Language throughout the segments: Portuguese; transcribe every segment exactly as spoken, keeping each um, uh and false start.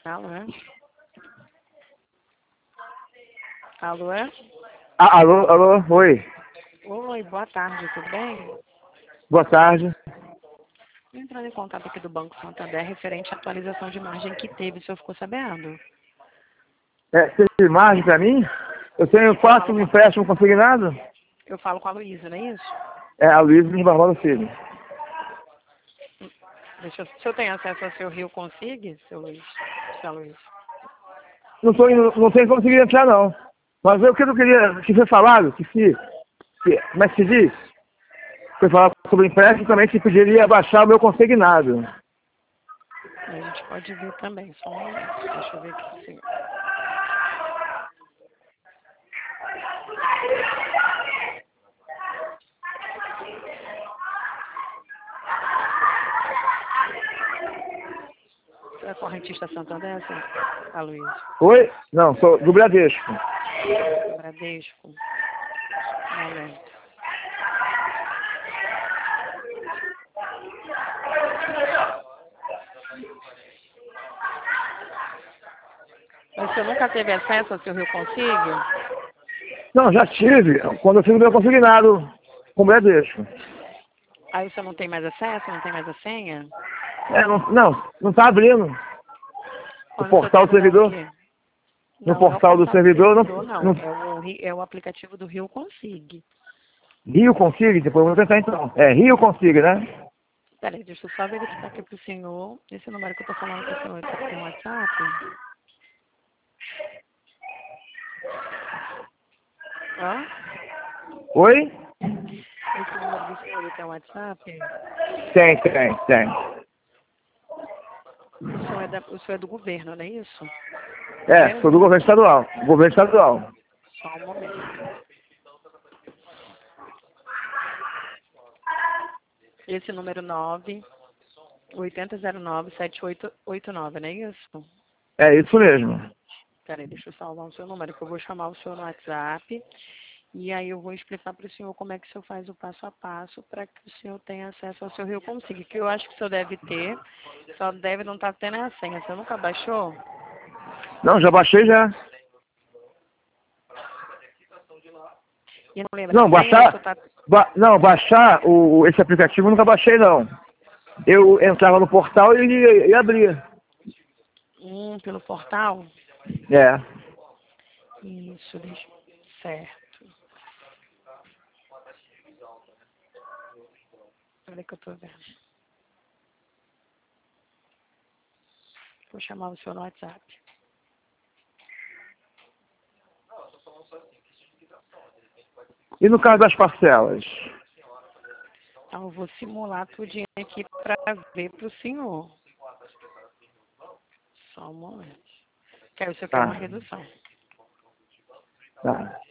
Alô, é? Alô, é? Ah, alô, alô, oi. Oi, boa tarde, tudo bem? Boa tarde. Entrando em contato aqui do Banco Santander referente à atualização de margem que teve, o senhor ficou sabendo? É, você tem margem pra mim? Eu tenho quatro empréstimos consignados. Eu falo com a Luísa, não é isso? É, a Luísa de Barbosa Filho. Deixa eu, se eu tenho acesso ao seu Rio Consigue, seu Luiz? Seu Luiz. Não, tô, indo- não tenho conseguido entrar, não. Mas eu, o que eu queria que foi falado, que se, que, como é que se diz? Foi falado sobre empréstimo também, que poderia baixar o meu consignado. A gente pode ver também, só um momento. Deixa eu ver aqui, senhor. Você é correntista Santander, senhor? A Luísa. Oi? Não, sou do Bradesco. Bradesco. Um momento. Mas você nunca teve acesso ao seu Rio Consigue? Não, já tive, quando eu fiz o meu consignado com o Bradesco. Aí você não tem mais acesso, não tem mais a senha? É, não, não, não tá abrindo. No Olha, portal do servidor? No Não, não é o portal do portal do servidor, não, servidor, não. não. É o, Ri- é o aplicativo do Rio Consigue. Rio Consigo, depois vamos tentar então. É, Rio Consigo, né? Peraí, deixa eu só verificar aqui pro senhor. Esse número que eu tô falando com o senhor, você tem WhatsApp? Hã? Oi? Esse número do senhor ele tem WhatsApp? Tem, tem, tem. O senhor é, da, o senhor é do governo, não é isso? É, sou do governo estadual. Governo estadual. Só um momento. Esse número nove oito zero nove sete oito oito nove, não é isso? É isso mesmo. Peraí, deixa eu salvar o seu número, que eu vou chamar o senhor no WhatsApp. E aí eu vou explicar para o senhor como é que o senhor faz o passo a passo para que o senhor tenha acesso ao seu Rio Consigo. Que eu acho que o senhor deve ter, só deve não estar tendo a senha. Você nunca baixou? Não, já baixei já. E não lembra Não, a senha? O senhor baixar. tá... Ba, não, baixar o, esse aplicativo eu nunca baixei não. Eu entrava no portal e, e, e abria. Hum, pelo portal? É. Isso, deixa... certo. Olha que eu tô vendo. Vou chamar o senhor no WhatsApp. E no caso das parcelas? Então, eu vou simular tudinho aqui para ver para o senhor. Só um momento. Que aí o senhor quer Tá. uma redução. Tá.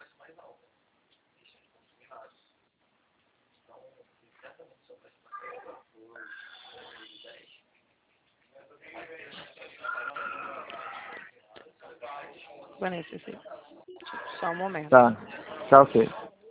Vanessa, sim. Só um momento. Tá. Tá ok.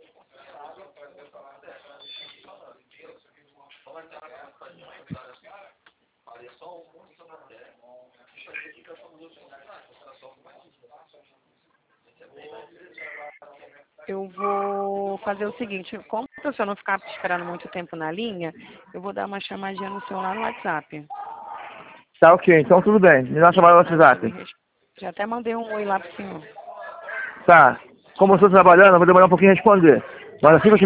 Eu vou fazer o seguinte, como o senhor não ficar esperando muito tempo na linha, eu vou dar uma chamadinha no senhor lá no WhatsApp. Tá ok, então tudo bem. Me dá uma chamada no WhatsApp. Já até mandei um oi lá pro senhor. Tá. Como eu estou trabalhando, eu vou demorar um pouquinho a responder. Mas assim que eu